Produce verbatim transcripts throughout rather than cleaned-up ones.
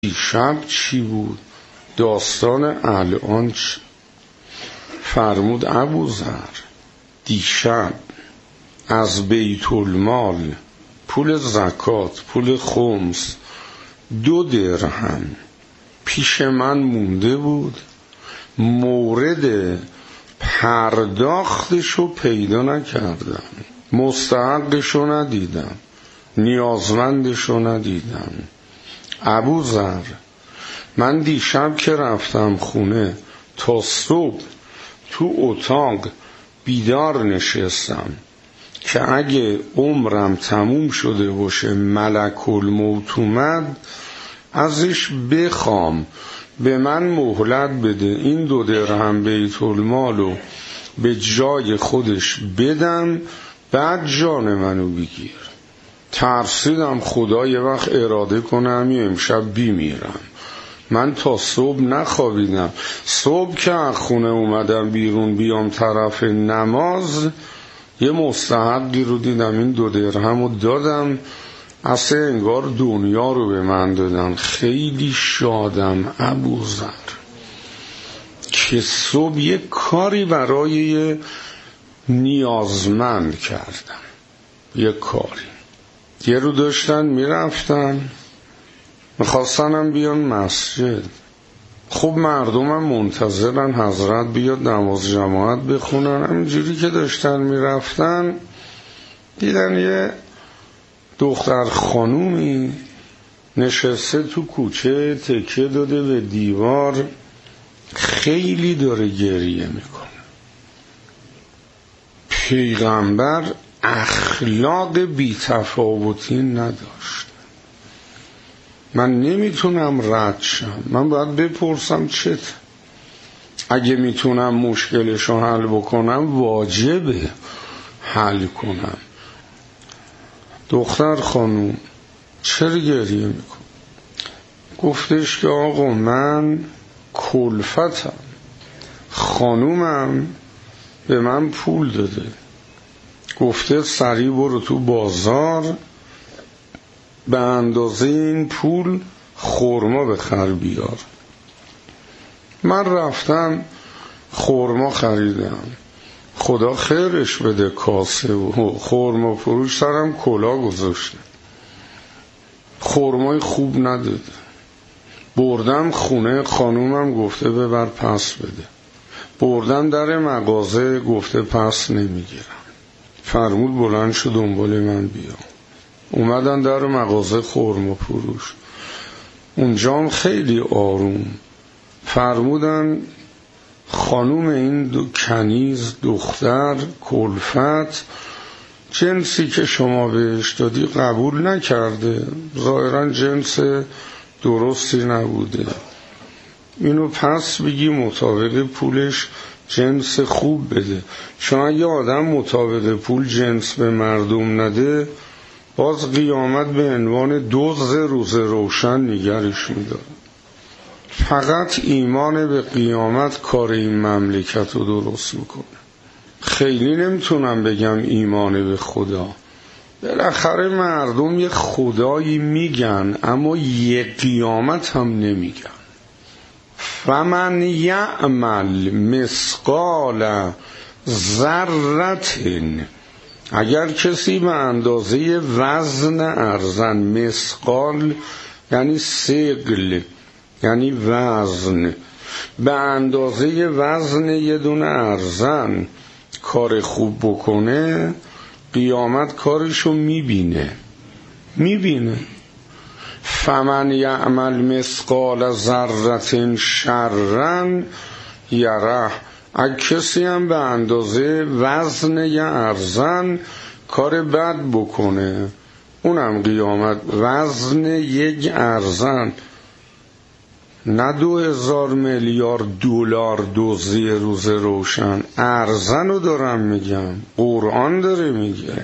دیشب چی بود؟ داستان الان چ... فرمود ابوذر دیشب از بیت المال پول زکات، پول خمس، دو درهم پیش من مونده بود، مورد پرداختشو پیدا نکردم، مستحقشو ندیدم، نیازمندشو ندیدم. ابوذر من دیشب که رفتم خونه تا صبح تو اتاق بیدار نشستم که اگه عمرم تموم شده باشه ملک الموت اومد ازش بخوام به من مهلت بده این دو درهم بیت المالو به جای خودش بدم بعد جان منو بگیر. ترسیدم خدا یه وقت اراده کنم یه امشب بیمیرم. من تا صبح نخوابیدم. صبح که از خونه اومدم بیرون بیام طرف نماز یه مستحقی رو دیدم، این دو درهم رو دادم، اصلا انگار دنیا رو به من دادن. خیلی شادم ابوذر که صبح یه کاری برای یه نیازمند کردم. یه کاری یه رو داشتن میرفتن میخواستنم بیان مسجد، خب مردمم منتظرن حضرت بیاد نماز جماعت بخونن. همینجوری که داشتن میرفتن دیدن یه دختر خانومی نشسته تو کوچه تکیه داده به دیوار، خیلی داره گریه میکنه. پیغمبر اخلاق بی‌تفاوتی نداشت. من نمیتونم رد شم، من باید بپرسم چت. اگه میتونم مشکلشو حل بکنم واجبه حل کنم. دختر خانوم چرا گریه میکن؟ گفتش که آقا من کلفتم، خانومم به من پول داده، گفته سریع برو تو بازار به اندازه این پول خرما بخر بیار. من رفتم خرما خریدم، خدا خیرش بده، کاسه و خرما فروش سرم کلا گذاشته، خرمای خوب نداده. بردم خونه، خانومم گفته ببر پس بده. بردم در مغازه، گفته پس نمیگیرم. فرمود بلند شد دنبال من بیا. اومدن در مغازه خرما فروش، اونجام خیلی آروم فرمودن خانوم این دو کنیز دختر کلفت جنسی که شما بهش دادی قبول نکرده، ظاهرا جنس درستی نبوده، اینو پس بگی مطابق پولش جنس خوب بده. چون اگه آدم مطابق پول جنس به مردم نده باز قیامت به عنوان دزد روز روشن نگرش میداره. فقط ایمان به قیامت کار این مملکت رو درست میکنه. خیلی نمیتونم بگم ایمان به خدا، بالاخره مردم یه خدایی میگن اما یه قیامت هم نمیگن. فمن یعمل مثقال ذرة، اگر کسی به اندازه وزن ارزن، مثقال یعنی ثقل یعنی وزن، به اندازه وزن یه دونه ارزن کار خوب بکنه قیامت کارشو میبینه میبینه فمن یعمل مثقال ذره شرا یره، اگه کسی هم به اندازه وزن یه ارزن کار بد بکنه اونم قیامت وزن یک ارزن، نه دو هزار میلیارد دلار دزدی روز روشن، ارزن رو دارم میگم، قرآن داره میگه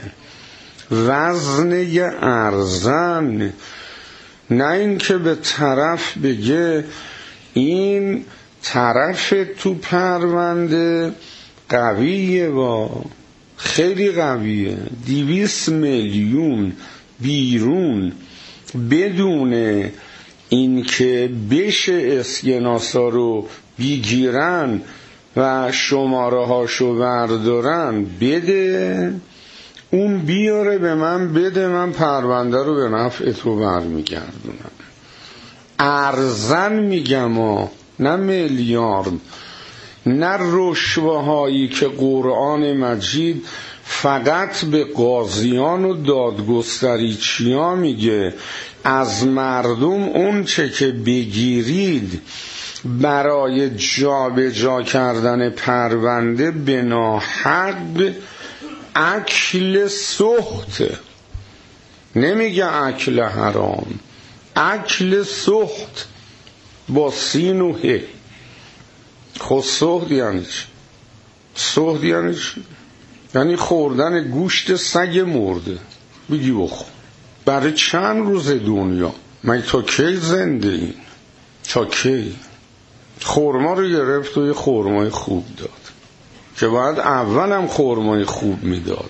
وزن یه ارزن، نه این که به طرف بگه این طرف تو پرونده قویه، با خیلی قویه، دیویس میلیون بیرون بدون این که بشه اسکناسا رو بگیرن و شماره هاشو بردارن بده، اون بیاره به من بده، من پرونده رو به نفع تو برمیگردونم. ارزن میگم ها، نه میلیارد، نه رشوه هایی که قرآن مجید فقط به قاضیان و دادگستریچیا میگه از مردم اون چه که بگیرید برای جا به جا کردن پرونده به ناحق اکل سحت، نمیگه اکل حرام، اکل سحت با سین و ه. خود سحت یعنی چی؟ سحت یعنی چی؟ یعنی خوردن گوشت سگ مرده. بگی بخور برای چند روز دنیا؟ من تا کی زنده این؟ تا کی؟ خورما رو گرفت و یه خورمای خوب داد که باید اولم خورمای خوب میداد.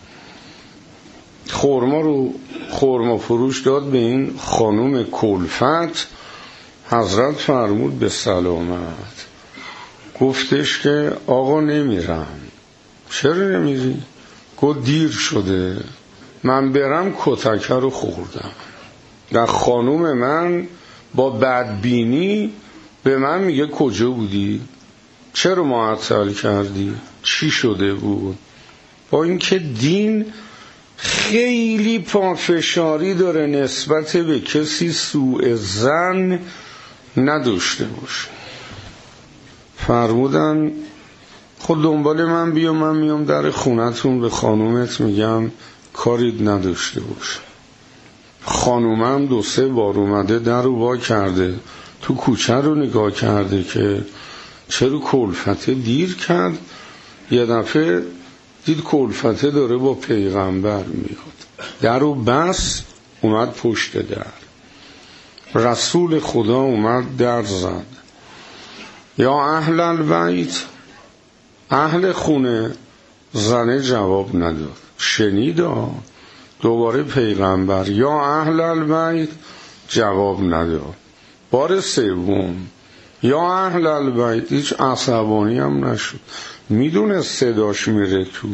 خورما رو خورما فروش داد به این خانوم کلفت. حضرت فرمود به سلامت. گفتش که آقا نمیرم. چرا نمیری؟ گفت دیر شده، من برم کتکه رو خوردم. در خانوم من با بدبینی به من میگه کجا بودی؟ چرا معطل کردی؟ چی شده بود؟ با اینکه دین خیلی پافشاری داره نسبت به کسی سوء ظن نداشته باشه. فرمودن خود دنبال من بیا، من میام در خونتون به خانومت میگم کاریت نداشته باشه. خانومم دو سه بار اومده در رو وا کرده، تو کوچه رو نگاه کرده که چرا کلفته دیر کرد. یه دفعه دید کلفته داره با پیغمبر میاد، در رو بس اومد پشت در. رسول خدا اومد در زد، یا اهل البیت، اهل خونه. زنه جواب نداد، شنید. دوباره پیغمبر یا اهل البیت، جواب نداد. بار سوم یا اهل البیت، هیچ عصبانی هم نشد، میدونه صداش میره تو.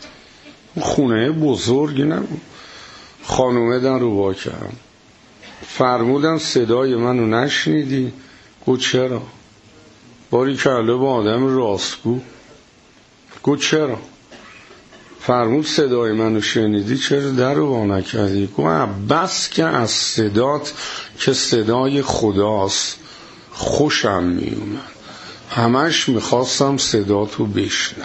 خونه بزرگی نبود. خانومه در رو وا کرد. فرمودن صدای منو نشنیدی؟ گفت چرا؟ باری کله با آدم راستگو. گفت چرا؟ فرمود صدای منو شنیدی چرا در رو وا نکردی؟ گفت بس که از صدات که صدای خداست خوشم میومد، همش میخواستم صداتو بشنوم.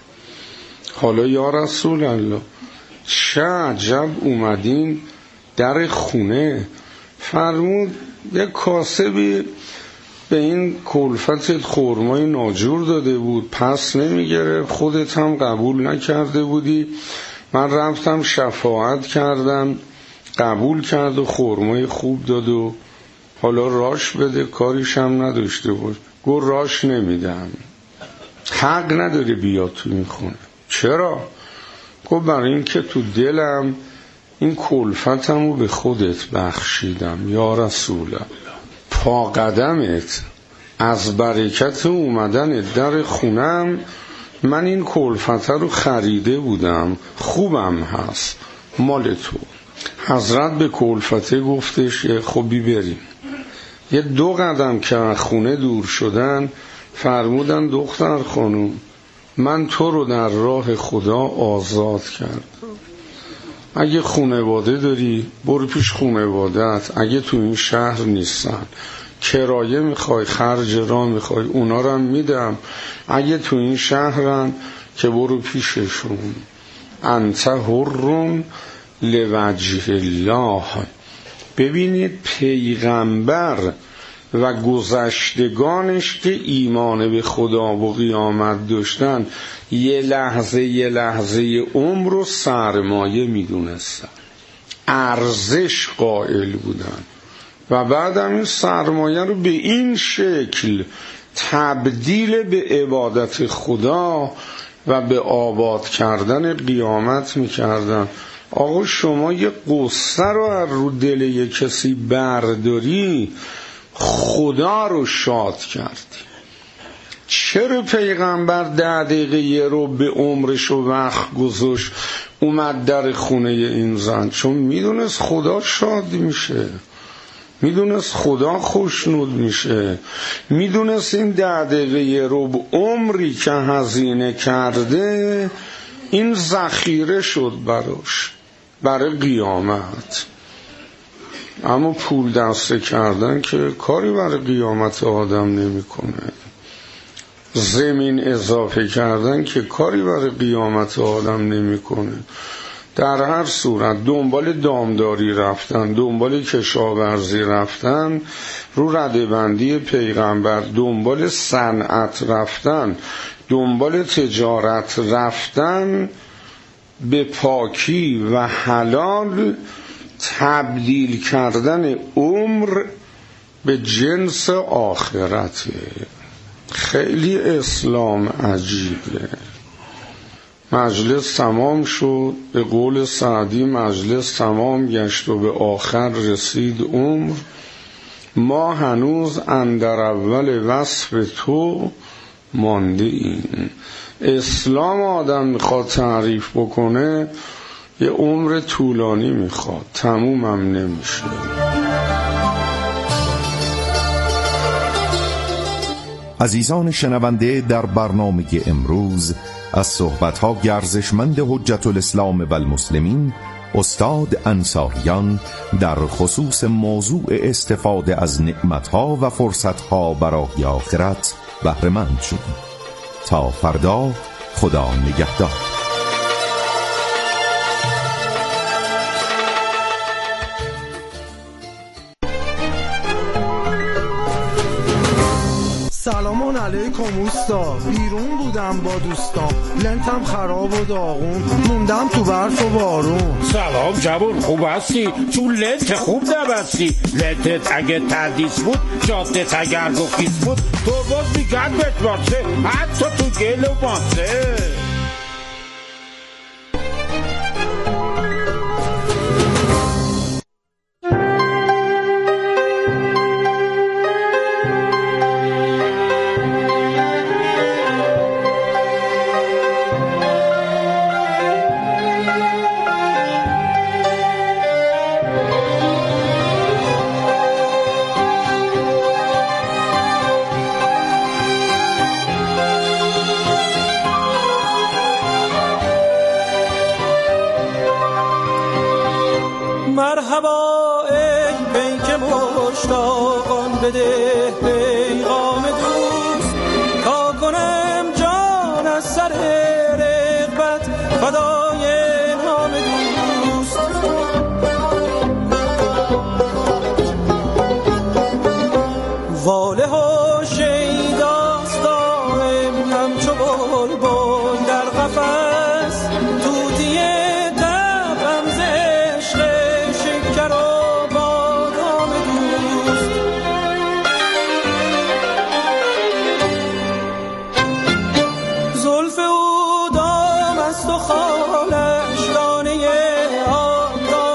حالا یا رسول الله چه عجب اومدین در خونه. فرمود یک کاسبی به این کلفتت خرمای ناجور داده بود، پس نمیگرفت، خودت هم قبول نکرده بودی، من رفتم شفاعت کردم، قبول کرد و خرمای خوب داد و حالا راش بده، کاریش هم نداشته باش. گفت راش نمیدم، حق نداری بیاد تو این خونه. چرا؟ گفت برای این که تو دلم این کلفتم رو به خودت بخشیدم. یا رسول الله پا قدمت از برکت اومدن در خونم من این کلفت رو خریده بودم، خوبم هست، مال تو. حضرت به کلفته گفتش خب بریم. یه دو قدم که از خونه دور شدن فرمودن دختر خانوم من تو رو در راه خدا آزاد کردم، اگه خونواده داری برو پیش خونوادت، اگه تو این شهر نیستن کرایه میخوای خرج راه میخوای اونا رو هم میدم، اگه تو این شهرن که برو پیششون. انت حرون لوجه الله. ببینید پیغمبر و گذشتگانش که ایمان به خدا و قیامت داشتن یه لحظه یه لحظه عمر و سرمایه میدونستن، ارزش قائل بودن و بعد هم این سرمایه رو به این شکل تبدیل به عبادت خدا و به آباد کردن قیامت میکردن. آقا شما یه قصه رو از رو دل یه کسی برداری، خدا رو شاد کردی. چرا پیغمبر ده دقیقه یه رو به عمرش و وقت گذاشت اومد در خونه این زن؟ چون میدونست خدا شاد میشه، میدونست خدا خوشنود میشه، میدونست این ده دقیقه یه رو عمری که هزینه کرده این ذخیره شد براش برای قیامت. اما پول دسته کردن که کاری برای قیامت آدم نمیکنه، زمین اضافه کردن که کاری برای قیامت آدم نمیکنه. در هر صورت دنبال دامداری رفتن، دنبال کشاورزی رفتن، رو ردبندی پیغمبر، دنبال صنعت رفتن، دنبال تجارت رفتن، به پاکی و حلال تبدیل کردن عمر به جنس آخرته. خیلی اسلام عجیبه. مجلس تمام شد، به قول سعدی مجلس تمام گشت و به آخر رسید عمر، ما هنوز اندر اول وصف تو مانده ایم. اسلام آدم میخواد تعریف بکنه یه عمر طولانی میخواد، تمومم نمیشه. عزیزان شنونده، در برنامه امروز از صحبت‌ها ارزشمند حجت الاسلام و المسلمین استاد انصاریان در خصوص موضوع استفاده از نعمت‌ها و فرصت‌ها برای آخرت بهره مند شدیم. تا فردا، خدا نگهدار. سلام علیکم اوستا، بیرون بودم با دوستام، لنتم خراب و داغون، موندم تو برف و بارون. سلام جوون، خوب هستی؟ چون لنت خوب نبستی. لنتت اگه تردیس بود، جادت اگر گفیس بود، تو باز میگن بتماسه، حتی تو گل و ماسه. مرحبا ای پیک مشتاقان، بده پیغام دوست تا کنم جان از سر رغبت فدای نام دوست. واله و شیداست دائم همچو بلبل در قفس، طوطی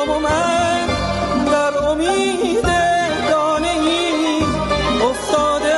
افتاده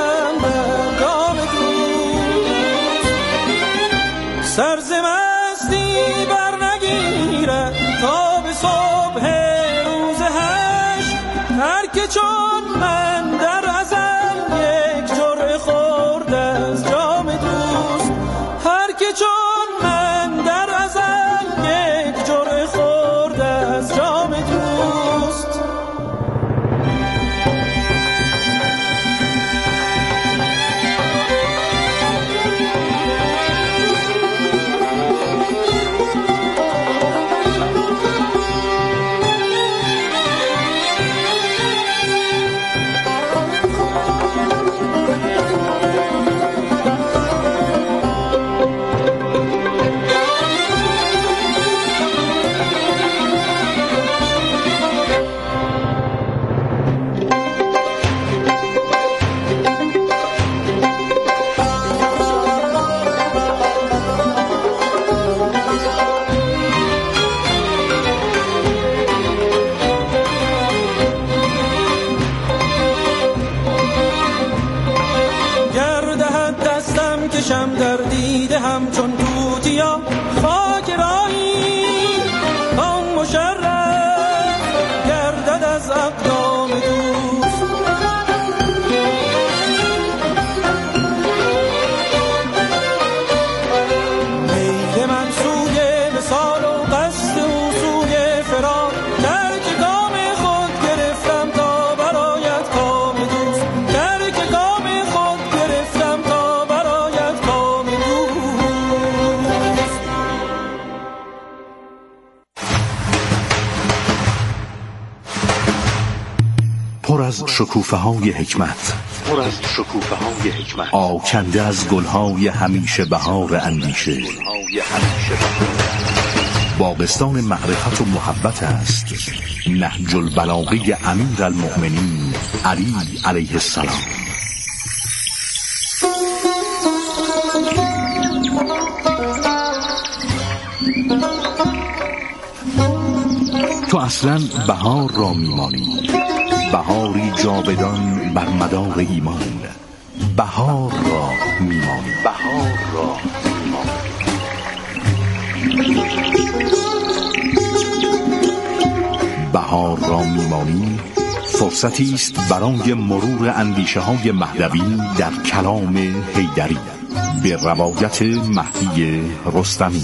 کشم در دیده همچون توتیا خاک راهی آن مشرف گردد از اقدام دوست. میل من سوی مثال و قصد او سوی فرار ترک کام خود گرفتم تا برایت کام دوست. ترک کام خود گرفتم تا برایت کام دوست. پر از شکوفه های حکمت، پر از شکوفه های حکمت، آکنده از گلهای همیشه بهار اندیشه. باغستان معرفت و محبت است نهج البلاغه امیر المؤمنین علی علیه السلام. تو اصلا بهار را میمانی، بهاری جاودان بر مدار ایمان. بهار را میمانی، بهار را میمانی. بهار را میمانی فرصتی است برای مرور اندیشه های مهدوی در کلام حیدری به روایت مهدی رستمی.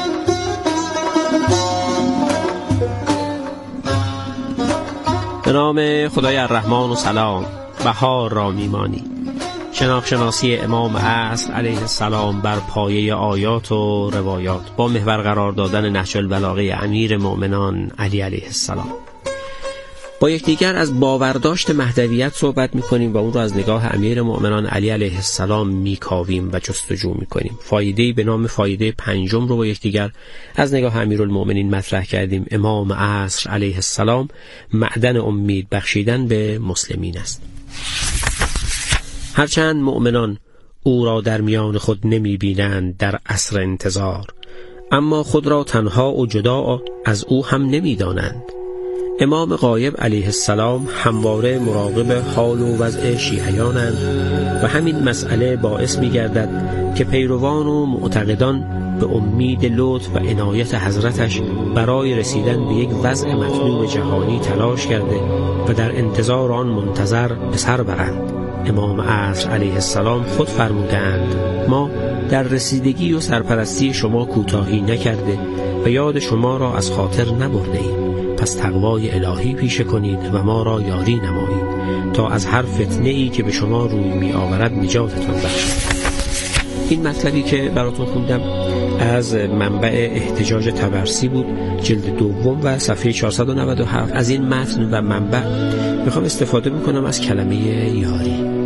به نام خدای الرحمن و سلام. بهار را میمانی، شناخت شناسی امام عصر علیه السلام بر پایه آیات و روایات با محور قرار دادن نهج البلاغه امیر مؤمنان علی علیه السلام. با یکدیگر از باورداشت مهدویت صحبت می‌کنیم و اون رو از نگاه امیر مؤمنان علی علیه السلام می‌کاویم و جستجو می‌کنیم. فایده‌ای به نام فایده پنجم رو با یکدیگر از نگاه امیرالمؤمنین مطرح کردیم. امام عصر علیه السلام معدن امید بخشیدن به مسلمین است. هرچند مؤمنان او را در میان خود نمی‌بینند در عصر انتظار، اما خود را تنها و جدا از او هم نمی‌دانند. امام غایب علیه السلام همواره مراقب حال و وضع شیعیانند و همین مسئله باعث می گردد که پیروان و معتقدان به امید لطف و عنایت حضرتش برای رسیدن به یک وضع مطلوب جهانی تلاش کرده و در انتظار آن منتظر به سر برند. امام عصر علیه السلام خود فرمودند ما در رسیدگی و سرپرستی شما کوتاهی نکرده و یاد شما را از خاطر نبرده ایم. پس تقوای الهی پیشه کنید و ما را یاری نمایید تا از هر فتنه ای که به شما روی می آورد نجاتتان بخشد. این مطلبی که براتون خوندم از منبع احتجاج طبرسی بود، جلد دوم و صفحه چهارصد و نود و هفت. از این متن و منبع میخوام استفاده بکنم از کلمه یاری.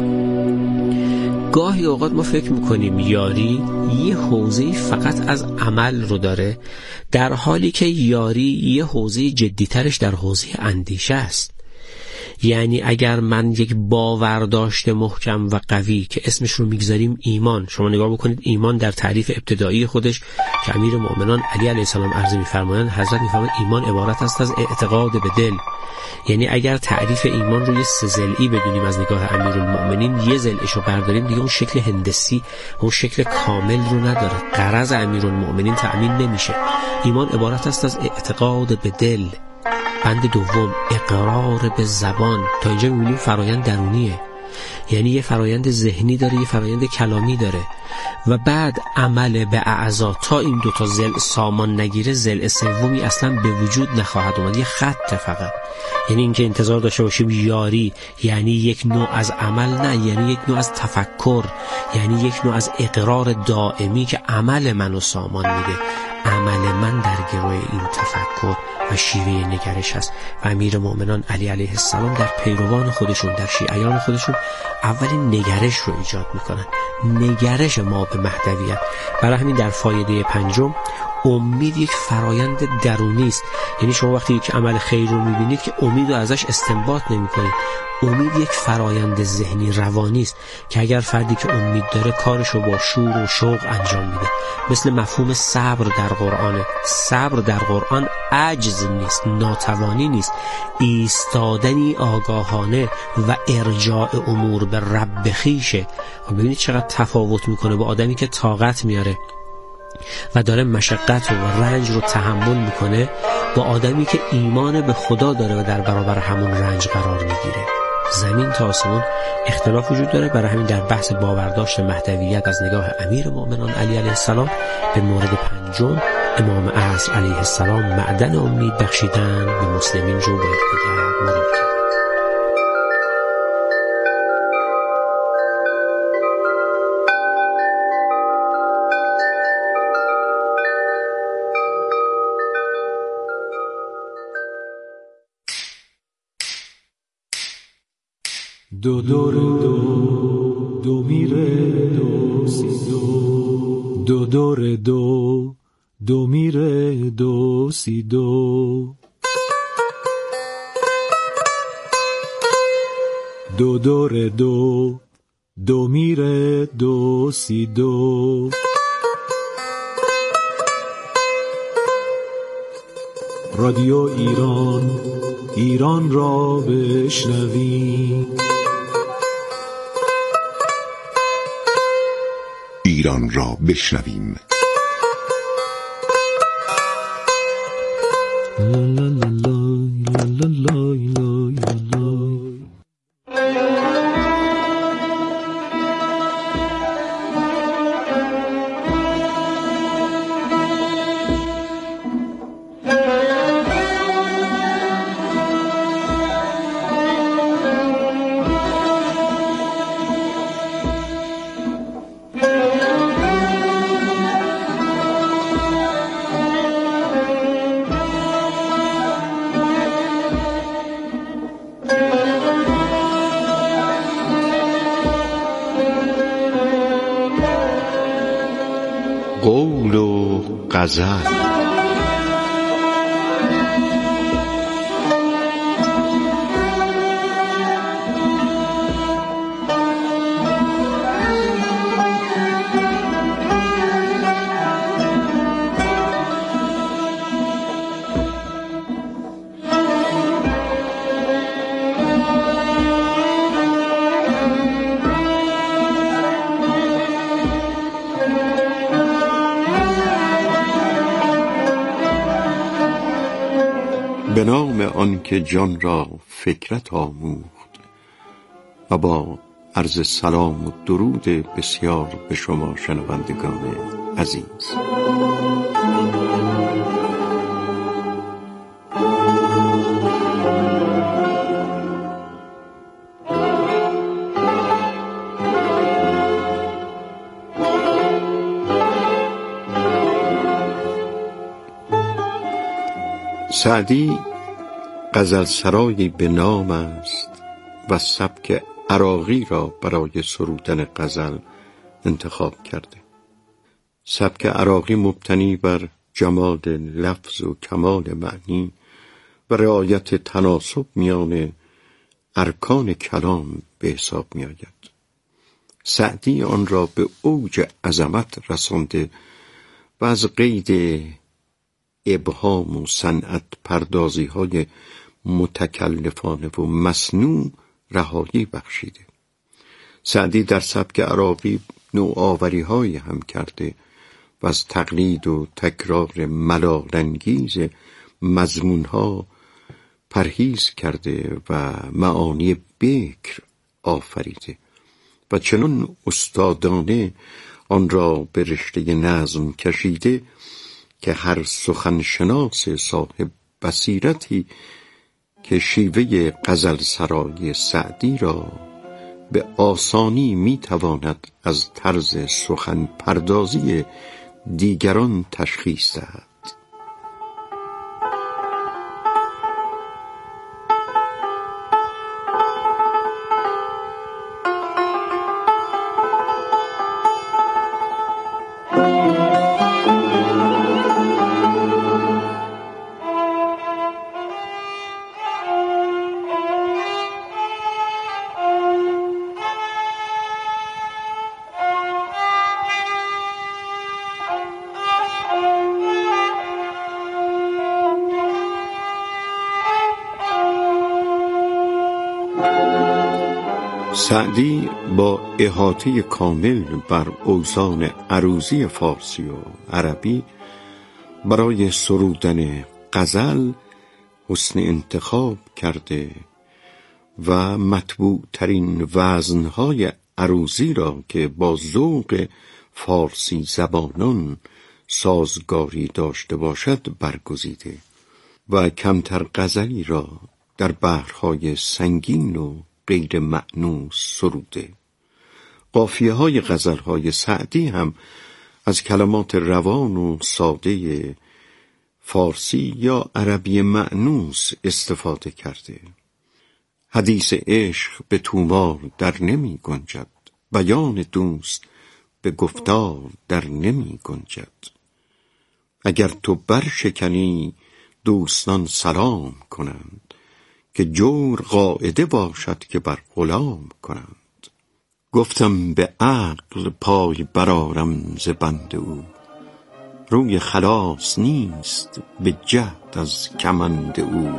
گاهی اوقات ما فکر میکنیم یاری یه حوزه فقط از عمل رو داره، در حالی که یاری یه حوزه جدیترش در حوزه اندیشه است. یعنی اگر من یک باور داشته محکم و قوی که اسمش رو میگذاریم ایمان، شما نگاه بکنید ایمان در تعریف ابتدایی خودش که امیر مؤمنان علی علیه السلام عرض می‌فرمایند، حضرت می‌فرمایند ایمان عبارت است از اعتقاد به دل. یعنی اگر تعریف ایمان رو یه سه ضلعی بدونیم از نگاه امیرالمؤمنین، یه ضلعش رو برداریم دیگه اون شکل هندسی، اون شکل کامل رو نداره. غرض امیرالمؤمنین تأمین نمیشه. ایمان عبارت است از اعتقاد به دل. بند دوم اقرار به زبان. تا اینجا می‌بینیم فرایند درونیه، یعنی یه فرایند ذهنی داره، یه فرایند کلامی داره و بعد عمل به اعضا. تا این دوتا ضلع سامان نگیره ضلع سومی اصلا به وجود نخواهد اومد، یه خط فقط. یعنی اینکه انتظار داشته باشیم یاری یعنی یک نوع از عمل، نه، یعنی یک نوع از تفکر، یعنی یک نوع از اقرار دائمی که عمل منو سامان میده. عمل من در گروه این تفکر و شیوه نگرش هست و امیر مؤمنان علی علیه السلام در پیروان خودشون، در شیعیان خودشون اولین نگرش رو ایجاد میکنن، نگرش ما به مهدویت. برای همین در فایده پنجم امید یک فرایند درونی است. یعنی شما وقتی یک عمل خیر رو میبینید که امید رو ازش استنباط نمی‌کنید. امید یک فرایند ذهنی روانی است که اگر فردی که امید داره کارش رو با شور و شوق انجام میده. مثل مفهوم صبر در قرآن. صبر در قرآن عجز نیست، ناتوانی نیست، ایستادنی آگاهانه و ارجاع امور به رب خویشه. ببینید چقدر تفاوت میکنه با آدمی که طاقت میاره و داره مشقت و رنج رو تحمل میکنه با آدمی که ایمان به خدا داره و در برابر همون رنج قرار میگیره. زمین تا آسمون اختلاف وجود داره. برای همین در بحث باورداشت مهدویت از نگاه امیر مومنان علی علیه السلام به مورد پنجم امام عصر علیه السلام معدن امید بخشیدن به مسلمین رو به یکدیگر مرور کرد. دو دور دو دو میره دو سی دو دو دور دو دو میره دو سی دو دو دور دو دو میره دو سی دو رادیو ایران ایران را بشنوی ایران را بشنویم. قول و غزل. به نام آن که جان را فکرت آموخت و با عرض سلام و درود بسیار به شما شنوندگان عزیز. سعدی غزل سرایی به نام است و سبک عراقی را برای سرودن غزل انتخاب کرده. سبک عراقی مبتنی بر جمال لفظ و کمال معنی و رعایت تناسب میان ارکان کلام به حساب می آید. سعدی آن را به اوج عظمت رسانده و از قید ابهام و صنعت پردازی های متکلفانه و مصنوع رهایی بخشیده. سعدی در سبک عراقی نوآوری های هم کرده و از تقلید و تکرار ملال‌انگیز مضمون ها پرهیز کرده و معانی بکر آفریده و چنان استادانه آن را به رشته نظم کشیده که هر سخنشناس صاحب بصیرتی که شیوه غزل سرایی سعدی را به آسانی میتواند از طرز سخن پردازی دیگران تشخیص دهد. سعدی با احاطه کامل بر اوزان عروضی فارسی و عربی برای سرودن غزل حسن انتخاب کرده و مطبوع ترین وزنهای عروضی را که با ذوق فارسی زبانان سازگاری داشته باشد برگزیده و کمتر غزلی را در بحرهای سنگین و غیر مأنوس سروده. قافیه های غزل های سعدی هم از کلمات روان و ساده فارسی یا عربی مأنوس استفاده کرده. حدیث عشق به تومار در نمی گنجد، بیان دوست به گفتار در نمی گنجد. اگر تو برشکنی دوستان سلام کنند، که جور قاعده باشد که بر غلام کنند. گفتم به عقل پای برارم ز بند او، روی خلاص نیست به جهد از کمند او.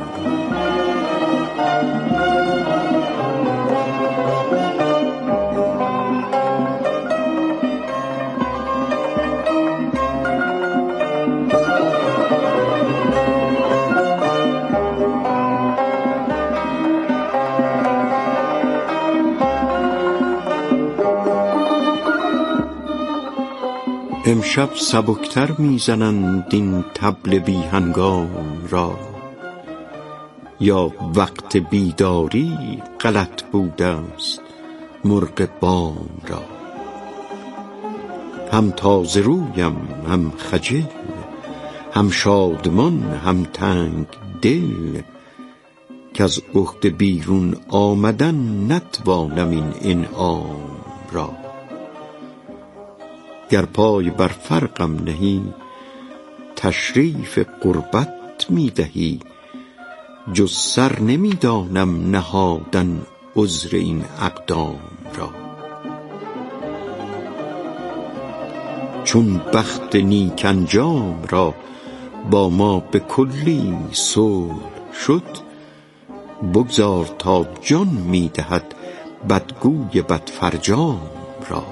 امشب سبکتر میزنند این طبل بی هنگام را، یا وقت بیداری غلط بوده است مرغ بام را. هم تازه رویم هم خجل، هم شادمان هم تنگ دل، که از عهده بیرون آمدن نتوانم این انعام را. گر پای بر فرقم نهی تشریف قربت می دهی، جز سر نمی دانم نهادن عذر این اقدام را. چون بخت نیک انجام را با ما به کلی صلح شد، بگذار تا جان می دهد بدگوی بدفرجام را.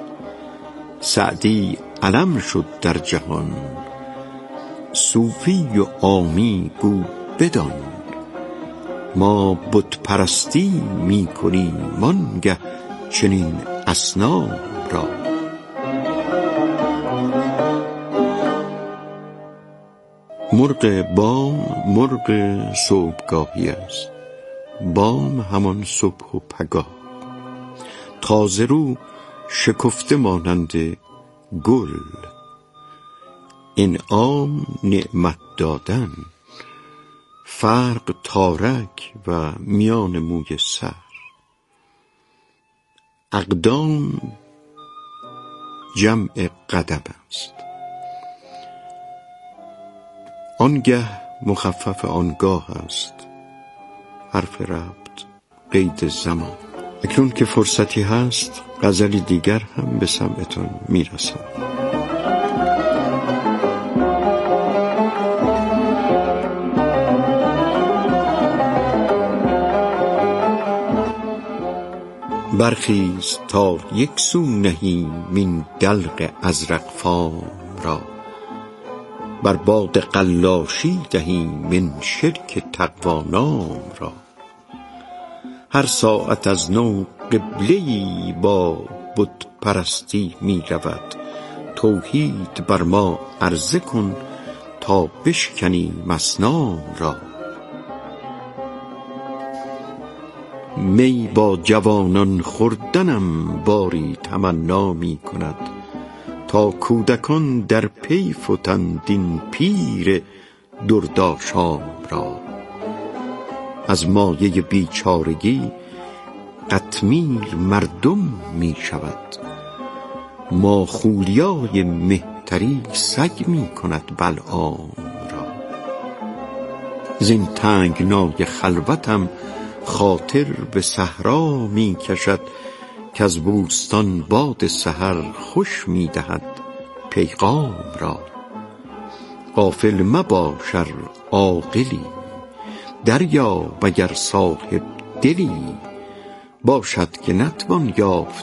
سعدی علم شد در جهان، صوفی و عامی گو بدان، ما بت پرستی می کنیم وانگه چنین اصنام را. مرغ بام مرغ صبحگاهی است، بام همان صبح و پگاه. تازه رو شکفته مانند گل، انعام نعمت دادن، فرق تارک و میان موی سر. اقدام جمع قدم است، آنگه مخفف آنگاه است، حرف ربط قید زمان. اکنون که فرصتی هست غزلی دیگر هم به سمعتون میرسم. برخیز تا یک سو نهی من دلق ازرق فام را، بر باد قلاشی دهی من شرک تقوی نام را. هر ساعت از نو قبله‌ای با بت پرستی می رود، توحید بر ما عرضه کن تا بشکنیم اصنام را. می با جوانان خوردنم باری تمنا می کند، تا کودکان در پی فتند این پیر دردآشام را. از مایه بیچارگی قطمیر مردم می شود، ما خولیای مهتری سگ می کند بلعام را. زین تنگنای خلوتم خاطر به صحرا می کشد، که از بوستان باد سحر خوش می دهد پیغام را. غافل مباش ار عاقلی، دریاب اگر صاحب دلی، باشد که نتوان یافت